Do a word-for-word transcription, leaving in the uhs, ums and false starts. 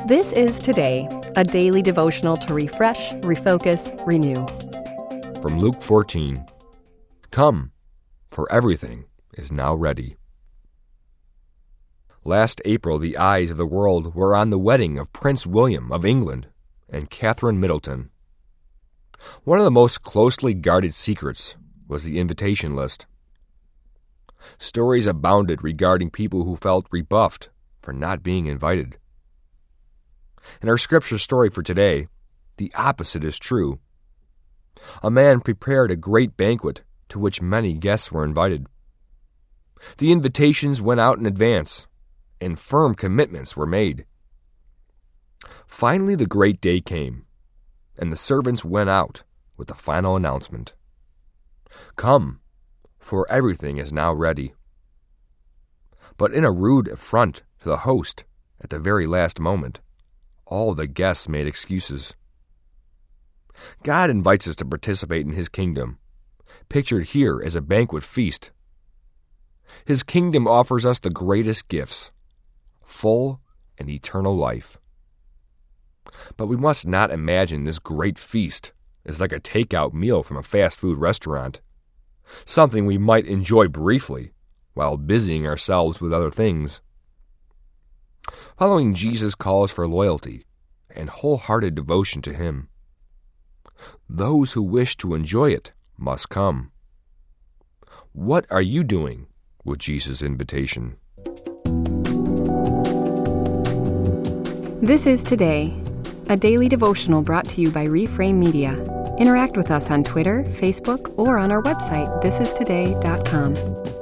This is Today, a daily devotional to refresh, refocus, renew. From Luke fourteen. Come, for everything is now ready. Last April, the eyes of the world were on the wedding of Prince William of England and Catherine Middleton. One of the most closely guarded secrets was the invitation list. Stories abounded regarding people who felt rebuffed for not being invited. In our scripture story for today, the opposite is true. A man prepared a great banquet to which many guests were invited. The invitations went out in advance, and firm commitments were made. Finally, the great day came, and the servants went out with the final announcement. Come, for everything is now ready. But in a rude affront to the host at the very last moment, all the guests made excuses. God invites us to participate in His kingdom, pictured here as a banquet feast. His kingdom offers us the greatest gifts, full and eternal life. But we must not imagine this great feast as like a takeout meal from a fast food restaurant, something we might enjoy briefly while busying ourselves with other things. Following Jesus calls for loyalty and wholehearted devotion to Him. Those who wish to enjoy it must come. What are you doing with Jesus' invitation? This is Today, a daily devotional brought to you by Reframe Media. Interact with us on Twitter, Facebook, or on our website, this is today dot com.